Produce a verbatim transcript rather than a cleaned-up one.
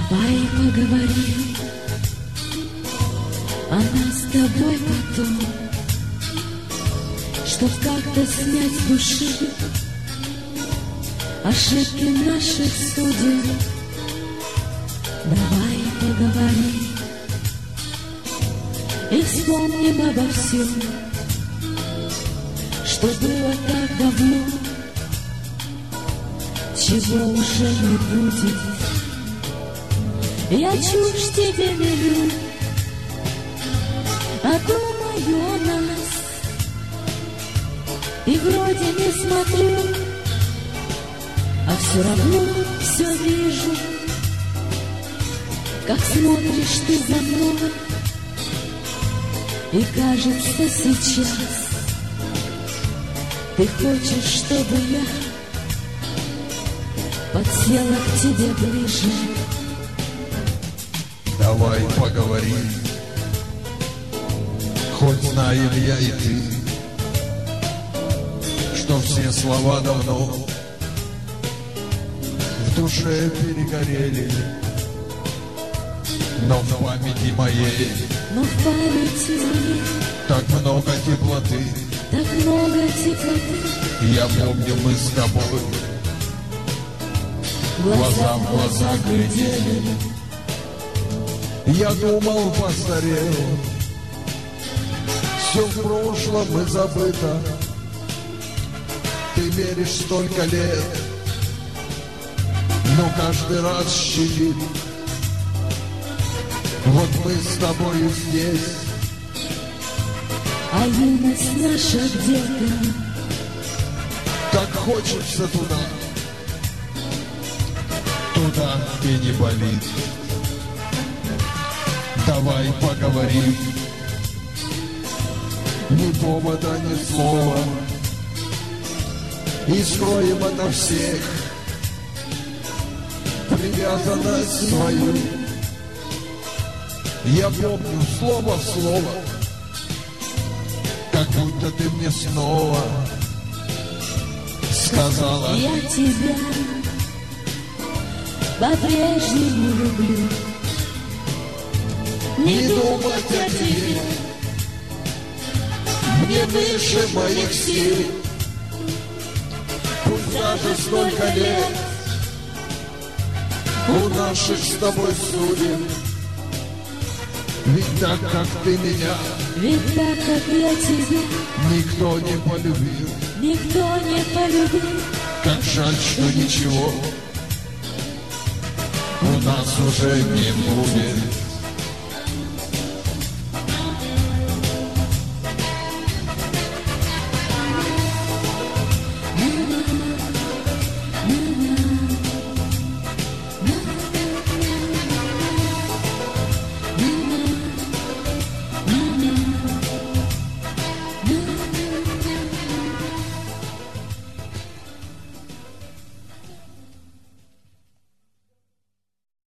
Давай поговорим о нас с тобой потом, чтоб как-то снять с души ошибки наших судеб. Давай поговорим и вспомним обо всем, что было так давно, чего уже не будет. Я чушь тебе велю, а думаю о нас, и вроде не смотрю, а все равно все вижу, как смотришь ты за мной. И кажется сейчас ты хочешь, чтобы я подсела к тебе ближе. Давай поговорим, хоть знаем я и ты, что все слова давно в душе перегорели, но в памяти моей, но в памяти моей так много теплоты, так много теплоты. Я помню, мы с тобой глаза в глаза глядели. Я думал, постарел, все в прошлом и забыто. Ты веришь столько лет, но каждый раз щадит. Вот мы с тобою здесь, а юность наша где-то. Так хочется туда, туда, где не болит. Давай поговорим, ни повода, ни слова, и скроем ото всех привязанность свою. Я помню слово в слово, как будто ты мне снова сказала: я тебя по-прежнему люблю. Не думать о тебе мне выше моих сил. Пусть даже столько лет у наших с тобой судеб, ведь так, как ты меня, ведь так, как я тебя, никто не полюбил. Никто не полюбил. Как жаль, что ничего у нас уже не будет.